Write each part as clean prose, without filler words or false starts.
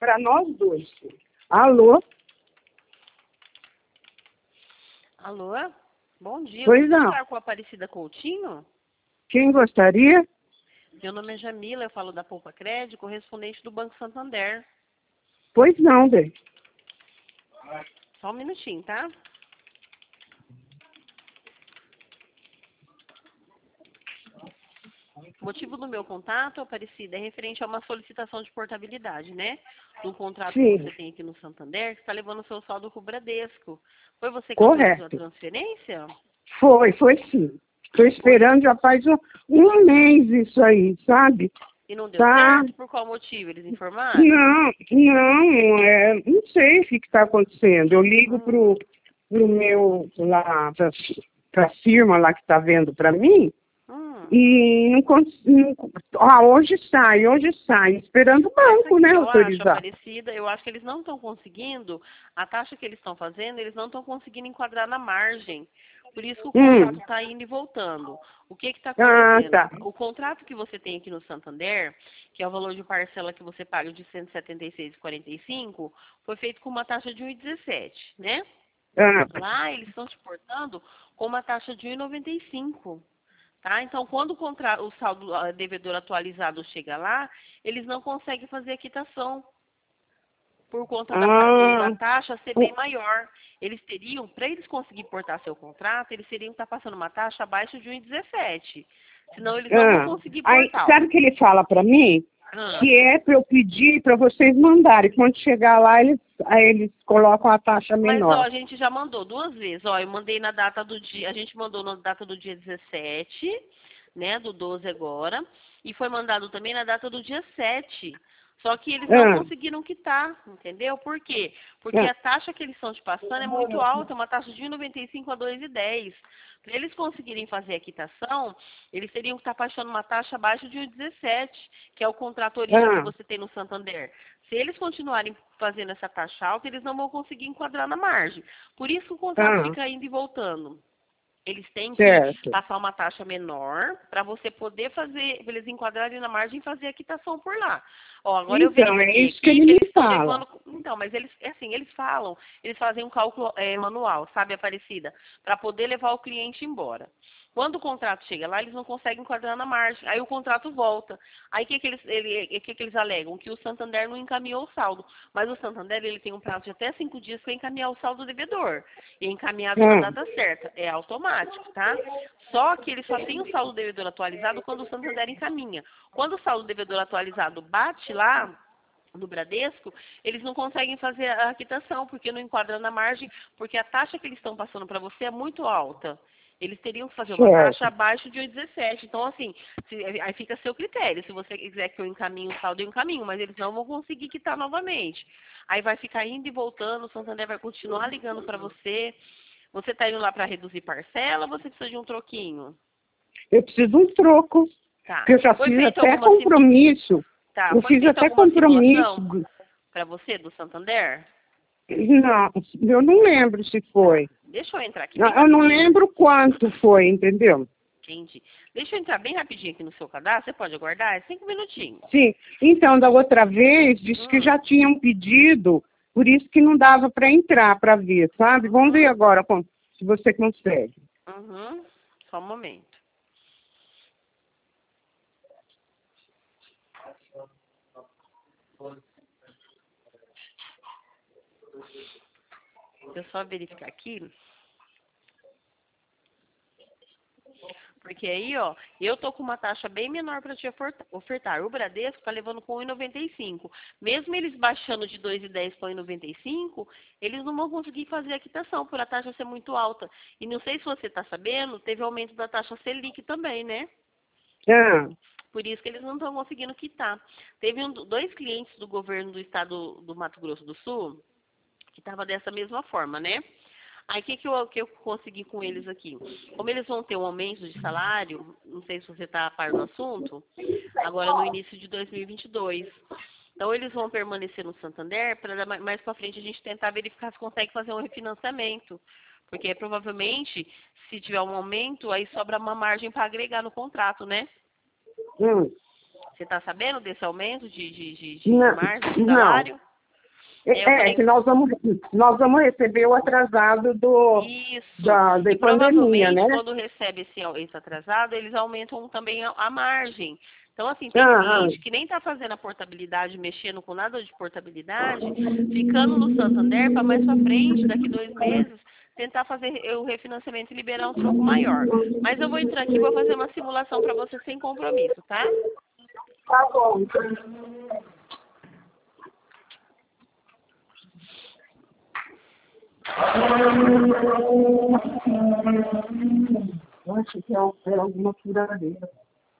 para nós dois. Alô? Alô? Bom dia. Pois Você não. falar com a Aparecida Coutinho? Quem gostaria? Meu nome é Jamila, eu falo da Poupa Crédito, correspondente do Banco Santander. Pois não, bem. Só um minutinho, tá? O motivo do meu contato, Aparecida, é referente a uma solicitação de portabilidade, né? Do contrato Sim. que você tem aqui no Santander, que está levando o seu saldo com o Bradesco. Foi você que autorizou a Correto. transferência? Foi sim. Estou esperando já faz um mês isso aí, sabe? E não deu Tá. certo? Por qual motivo? Eles informaram? Não sei o que está acontecendo. Eu ligo pro meu, lá, pra firma lá que está vendo para mim, e não consigo. Hoje sai, esperando o banco, né, Eu acho, autorizar. Aparecida, eu acho que eles não estão conseguindo, a taxa que eles estão fazendo, eles não estão conseguindo enquadrar na margem. Por isso que o contrato está indo e voltando. O que está acontecendo? Tá. O contrato que você tem aqui no Santander, que é o valor de parcela que você paga de R$ 176,45, foi feito com uma taxa de 1,17, né? Lá eles estão te portando com uma taxa de 1,95. Tá? Então, quando o saldo devedor atualizado chega lá, eles não conseguem fazer a quitação por conta da taxa ser bem maior. Eles teriam, para eles conseguirem portar seu contrato, eles teriam que estar passando uma taxa abaixo de 1,17. Senão eles não vão conseguir portar. Aí, sabe o que ele fala para mim? Que é para eu pedir para vocês mandarem. Quando chegar lá, eles colocam a taxa menor. Mas, ó, a gente já mandou 2 vezes. Ó, eu mandei na data do dia, a gente mandou na data do dia 17, né, do 12 agora, e foi mandado também na data do dia 7. Só que eles não conseguiram quitar, entendeu? Por quê? Porque a taxa que eles estão te passando é muito alta, é uma taxa de 1,95 a 2,10. Para eles conseguirem fazer a quitação, eles teriam que estar passando uma taxa abaixo de 1,17, que é o contrato origem que você tem no Santander. Se eles continuarem fazendo essa taxa alta, eles não vão conseguir enquadrar na margem. Por isso o contrato fica indo e voltando. Eles têm que passar uma taxa menor para você poder fazer, para eles enquadrarem na margem e fazer a quitação por lá. Ó, agora eu verifiquei é isso que ele eles estão fala. levando. Então, mas eles, assim, eles falam, eles fazem um cálculo manual, sabe, Aparecida, para poder levar o cliente embora. Quando o contrato chega lá, eles não conseguem enquadrar na margem. Aí o contrato volta. Aí o que eles alegam? Que o Santander não encaminhou o saldo. Mas o Santander ele tem um prazo de até 5 dias para encaminhar o saldo do devedor. E é encaminhado na data certa. É automático, tá? Só que ele só tem o saldo do devedor atualizado quando o Santander encaminha. Quando o saldo do devedor atualizado bate lá no Bradesco, eles não conseguem fazer a quitação, porque não enquadra na margem, porque a taxa que eles estão passando para você é muito alta. Eles teriam que fazer uma taxa abaixo de 1,17. Então, assim, aí fica a seu critério. Se você quiser que eu encaminhe o saldo, eu encaminho, mas eles não vão conseguir quitar novamente. Aí vai ficar indo e voltando, o Santander vai continuar ligando para você. Você está indo lá para reduzir parcela ou você precisa de um troquinho? Eu preciso de um troco. Tá. Porque eu já fiz até compromisso. Tá. Eu fiz até compromisso. Para você, do Santander? Não, eu não lembro se foi. Deixa eu entrar aqui. Eu não lembro quanto foi, entendeu? Entendi. Deixa eu entrar bem rapidinho aqui no seu cadastro. Você pode aguardar? É 5 minutinhos. Sim. Então, da outra vez, disse que já tinham pedido, por isso que não dava para entrar para ver, sabe? Vamos ver agora se você consegue. Só um momento. Deixa eu só verificar aqui. Porque aí, ó, eu tô com uma taxa bem menor para te ofertar. O Bradesco tá levando com 1,95. Mesmo eles baixando de 2,10 para 1,95, eles não vão conseguir fazer a quitação por a taxa ser muito alta. E não sei se você tá sabendo, teve aumento da taxa Selic também, né? Por isso que eles não estão conseguindo quitar. Teve 2 clientes do governo do estado do Mato Grosso do Sul que tava dessa mesma forma, né? Aí, o que eu consegui com eles aqui? Como eles vão ter um aumento de salário, não sei se você está a par do assunto, agora no início de 2022. Então, eles vão permanecer no Santander para mais para frente a gente tentar verificar se consegue fazer um refinanciamento. Porque, provavelmente, se tiver um aumento, aí sobra uma margem para agregar no contrato, né? Você está sabendo desse aumento de margem de salário? Que nós vamos receber o atrasado Isso. da E pandemia, né? quando recebe esse atrasado, eles aumentam também a margem. Então, assim, tem cliente que nem está fazendo a portabilidade, mexendo com nada de portabilidade, ficando no Santander para mais para frente, daqui 2 meses, tentar fazer o refinanciamento e liberar um troco maior. Mas eu vou entrar aqui e vou fazer uma simulação para você sem compromisso, tá? Tá bom. Eu acho que é alguma furadeira.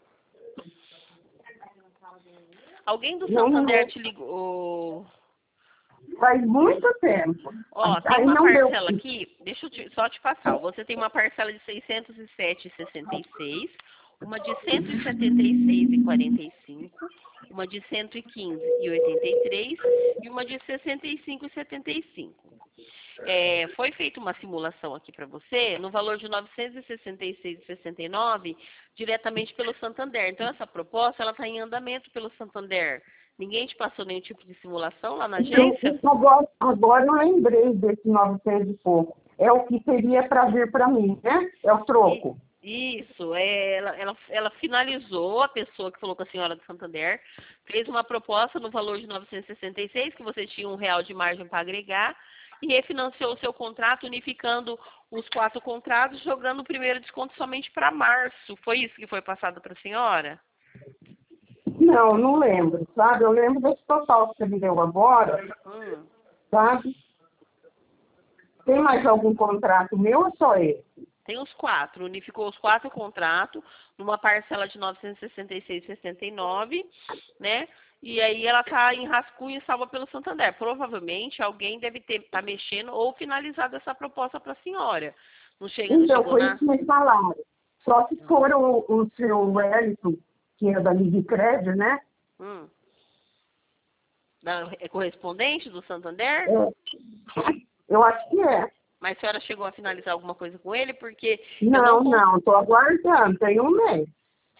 Alguém do Santander te ligou? Faz muito tempo. Ó, tem uma parcela aqui, deixa eu só te passar. Você tem uma parcela de 607,66, uma de 176,45, uma de 115,83 e uma de 65,75. Foi feita uma simulação aqui para você no valor de 966,69 diretamente pelo Santander. Então, essa proposta ela está em andamento pelo Santander. Ninguém te passou nenhum tipo de simulação lá na agência? Agora eu lembrei desse 900 e pouco. É o que teria para vir para mim, né? É o troco. Isso, ela finalizou, a pessoa que falou com a senhora do Santander, fez uma proposta no valor de 966, que você tinha R$1 de margem para agregar, e refinanciou o seu contrato, unificando os 4 contratos, jogando o primeiro desconto somente para março. Foi isso que foi passado para a senhora? Não lembro, sabe? Eu lembro desse total que você me deu agora, sabe? Tem mais algum contrato meu ou só esse? Tem os 4, unificou os 4 contratos numa parcela de 966,69, né? E aí ela está em rascunho e salva pelo Santander. Provavelmente alguém deve estar mexendo ou finalizado essa proposta para a senhora. Não chegou foi isso que me falaram. Só se for o seu Wellington, que é da Ligue Crédito, né? É correspondente do Santander? Eu acho que é. Mas a senhora chegou a finalizar alguma coisa com ele? Porque não, estou aguardando, tem um mês.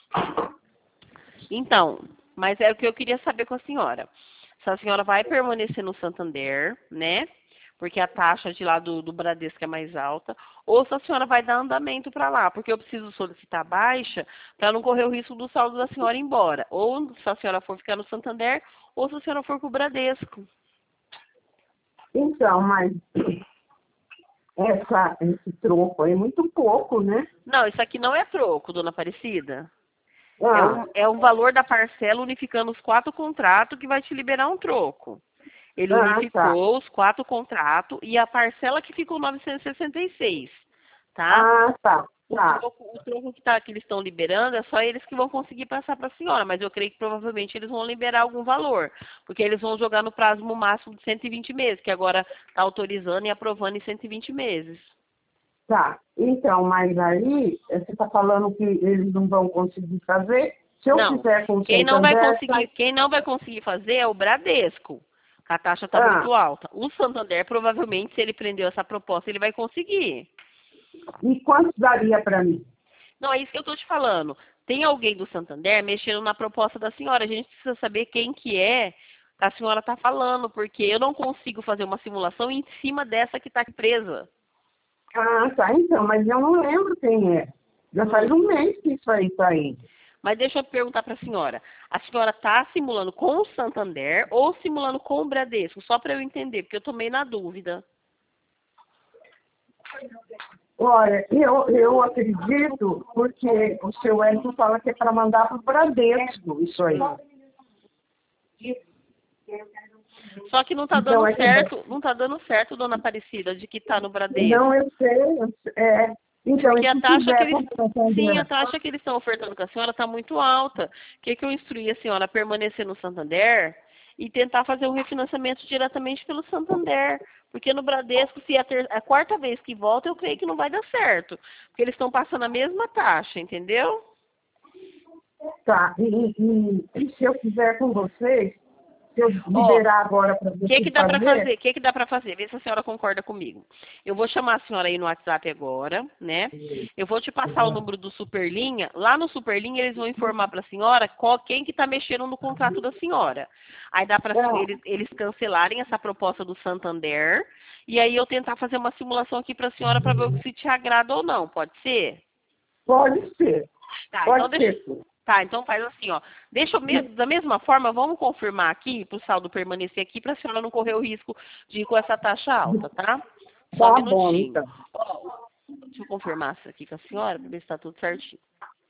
Então, mas é o que eu queria saber com a senhora. Se a senhora vai permanecer no Santander, né? Porque a taxa de lá do Bradesco é mais alta, ou se a senhora vai dar andamento para lá, porque eu preciso solicitar baixa para não correr o risco do saldo da senhora ir embora. Ou se a senhora for ficar no Santander, ou se a senhora for para o Bradesco. Então, mas esse troco aí é muito pouco, né? Não, isso aqui não é troco, dona Aparecida. É um valor da parcela unificando os 4 contratos que vai te liberar um troco. Ele unificou os 4 contratos e a parcela que ficou 966, tá? O troco que eles estão liberando é só eles que vão conseguir passar para a senhora, mas eu creio que provavelmente eles vão liberar algum valor, porque eles vão jogar no prazo máximo de 120 meses, que agora está autorizando e aprovando em 120 meses. Tá, então, mas aí você está falando que eles não vão conseguir fazer? Se eu fizer com quem não vai conseguir fazer é o Bradesco. A taxa está muito alta. O Santander, provavelmente, se ele prendeu essa proposta, ele vai conseguir. E quanto daria para mim? Não, é isso que eu estou te falando. Tem alguém do Santander mexendo na proposta da senhora. A gente precisa saber quem que é que a senhora está falando, porque eu não consigo fazer uma simulação em cima dessa que está presa. Tá, então, mas eu não lembro quem é. Já faz um mês que isso aí está aí. Mas deixa eu perguntar para a senhora está simulando com o Santander ou simulando com o Bradesco? Só para eu entender, porque eu estou meio na dúvida. Olha, eu acredito, porque o seu Wellington fala que é para mandar para o Bradesco, isso aí. Só que não está dando certo, não está dando certo, dona Aparecida, de que está no Bradesco. Não, eu sei, Então, porque a taxa que eles estão ofertando com a senhora está muito alta. O que eu instruí a senhora a permanecer no Santander e tentar fazer um refinanciamento diretamente pelo Santander. Porque no Bradesco, se é a 4ª vez que volta, eu creio que não vai dar certo. Porque eles estão passando a mesma taxa, entendeu? Tá, e se eu fizer com vocês, eu liberar agora para você O que dá para fazer? O que dá para fazer? Vê se a senhora concorda comigo. Eu vou chamar a senhora aí no WhatsApp agora, né? Eu vou te passar o número do Superlinha. Lá no Superlinha eles vão informar para a senhora quem que está mexendo no contrato da senhora. Aí dá para eles cancelarem essa proposta do Santander. E aí eu tentar fazer uma simulação aqui para a senhora para ver se te agrada ou não. Pode ser? Pode ser. Tá, Pode então ser. Tá, então faz assim, ó. Deixa eu, da mesma forma, vamos confirmar aqui, para o saldo permanecer aqui, para a senhora não correr o risco de ir com essa taxa alta, tá? Só um Tá bom, minutinho. então. Ó, deixa eu confirmar isso aqui com a senhora, para ver se está tudo certinho.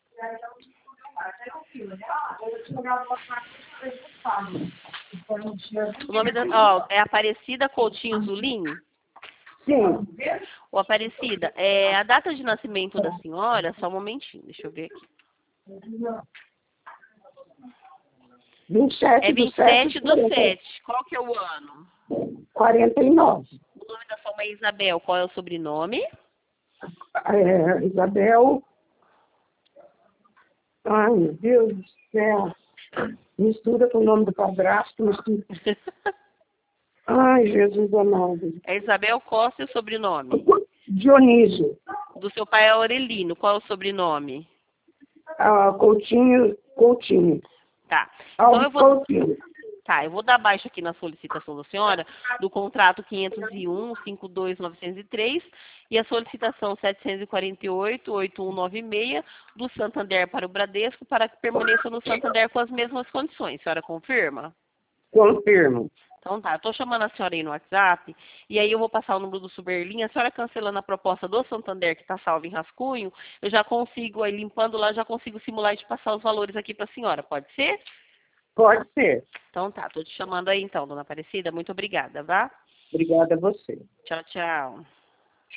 O nome é Aparecida Coutinho Zulim? Sim. Ô, Aparecida, a data de nascimento da senhora, só um momentinho, deixa eu ver aqui. 27 É 27 do 7. Qual que é o ano? 49. O nome da sua mãe é Isabel. Qual é o sobrenome? Isabel. Ai, meu Deus do céu. Mistura com o nome do padrasto. Mistura. Ai, Jesus amado. É Isabel Costa e o sobrenome? Dionísio. Do seu pai é Aurelino. Qual é o sobrenome? Coutinho. Tá. Então Coutinho. eu vou dar baixa aqui na solicitação da senhora do contrato 501-52903 e a solicitação 748-8196 do Santander para o Bradesco para que permaneça no Santander com as mesmas condições. A senhora confirma? Confirmo. Então tá, eu tô chamando a senhora aí no WhatsApp, e aí eu vou passar o número do Superlinha, a senhora cancelando a proposta do Santander, que está salvo em rascunho, eu já consigo, aí limpando lá, já consigo simular e te passar os valores aqui para a senhora, pode ser? Pode ser. Então tá, tô te chamando aí então, dona Aparecida, muito obrigada, vá? Obrigada a você. Tchau, tchau.